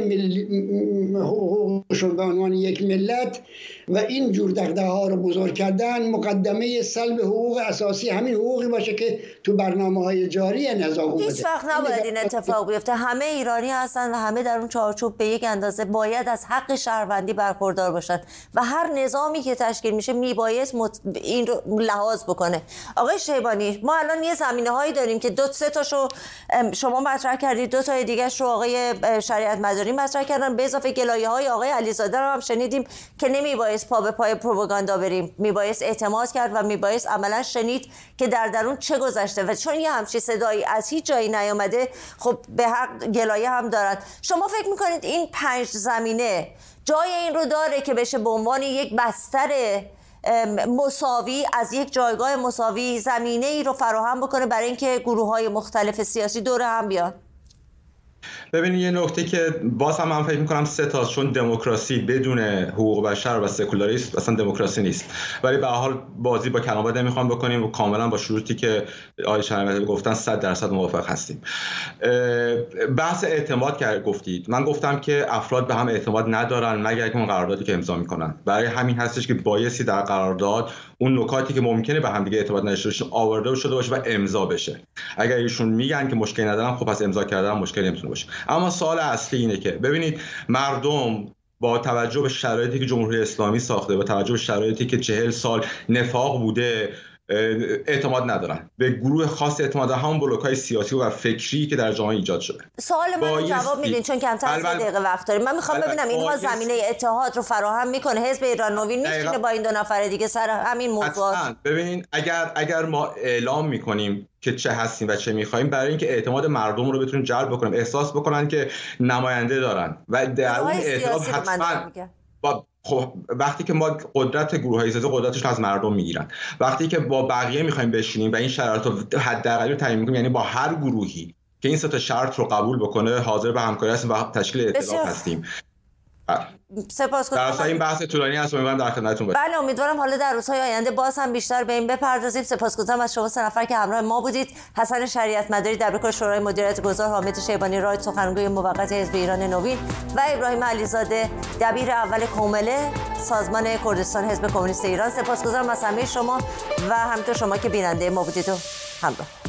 حقوقشون به عنوان یک ملت و این جور دغدغه ها رو بزرگ کردن مقدمه سلب حقوق اساسی، همین حقوقی باشه که تو برنامه‌های جاری نظام اومده. هیچ وقت نباید این اتفاق بیفته. همه ایرانی هستن و همه در اون چارچوب به یک اندازه باید از حق شهروندی برخوردار باشن و هر نظامی که تشکیل میشه میبایست مت... این رو لحاظ بکنه. آقای شیبانی، ما الان یه زمینه هایی داریم که دو سه تاشو شما مطرح کردید، دو تای دیگه رو آقای شریعت مداری مطرح کردن، به اضافه گلایه های آقای علیزاده رو هم شنیدیم که نمیبایست پا به پای پروپاگاندا بریم، میبایست اعتماد کرد و میبایست عملا شنید که در درون چه گذشته و چون یه همچین صدایی از هیچ جایی نیامده، خب به حق گلایه هم دارد. شما فکر میکنید این پنج زمینه جای این رو داره که بشه به عنوان یک بستر مساوی از یک جایگاه مساوی زمینه ای رو فراهم بکنه برای اینکه گروه های مختلف سیاسی دور هم بیان؟ ببینید یه نکته که باز هم من فکر می‌کنم سه تا، چون دموکراسی بدون حقوق بشر و سکولاریسم اصلا دموکراسی نیست. ولی به هر حال بازی با کلمات نمیخوام بکنیم و کاملا با شروطی که آقای شریعتی گفتن صد درصد موافق هستیم. بحث اعتماد که گفتید، من گفتم که افراد به هم اعتماد ندارن مگر اینکه اون قراردادی که امضا میکنن. برای همین هستش که بایستی در قرارداد اون نکاتی که ممکنه به هم دیگه اعتماد نداشته باشه آورده شده باشه و امضا بشه. اگر ایشون میگن که مشکلی ندارن، خب پس امضا کردن مشکلی نمیتونه باشه. اما سوال اصلی اینه که ببینید مردم با توجه به شرایطی که جمهوری اسلامی ساخته، با توجه به شرایطی که چهل سال نفاق بوده، اعتماد ندارن به گروه خاص، اعتماد همون بلوک‌های سیاسی و فکری که در جامعه ایجاد شده. سوال من جواب میدین چون کمتر از یه دقیقه وقت داریم. من میخوام ببینم اینها زمینه اتحاد رو فراهم میکنه؟ حزب ایران نوین میشینه با این دو نفر دیگه سر همین موضوعات؟ ببینین اگر اگر ما اعلام میکنیم که چه هستیم و چه میخوایم، برای اینکه اعتماد مردم رو بتونیم جلب بکنیم، احساس بکنن که نماینده دارن و در اون اعتماد حتما با خب وقتی که ما قدرت گروه‌های سیاسی قدرتشون از مردم میگیرن، وقتی که با بقیه میخوایم بشینیم و این شرایط رو حداقل تعیین میکنیم، یعنی با هر گروهی که این سه تا شرط رو قبول بکنه حاضر به همکاری هستیم و تشکیل ائتلاف هستیم. سپاسگزارم. در این بحث طولانی است، امیدوارم در خدمتتون باشم. بله امیدوارم حالا در روزهای آینده باز هم بیشتر به این بپردازیم. سپاسگزارم از شما سه نفر که همراه ما بودید. حسن شریعت مداری دبیرکل شورای مدیریت گذار، حامد شیبانی رائد سخنگوی موقت حزب ایران نوین و ابراهیم علیزاده دبیر اول کمله سازمان کردستان حزب کمونیست ایران. سپاسگزارم از همه شما و همینطور شما که بیننده ما بودید و همراه.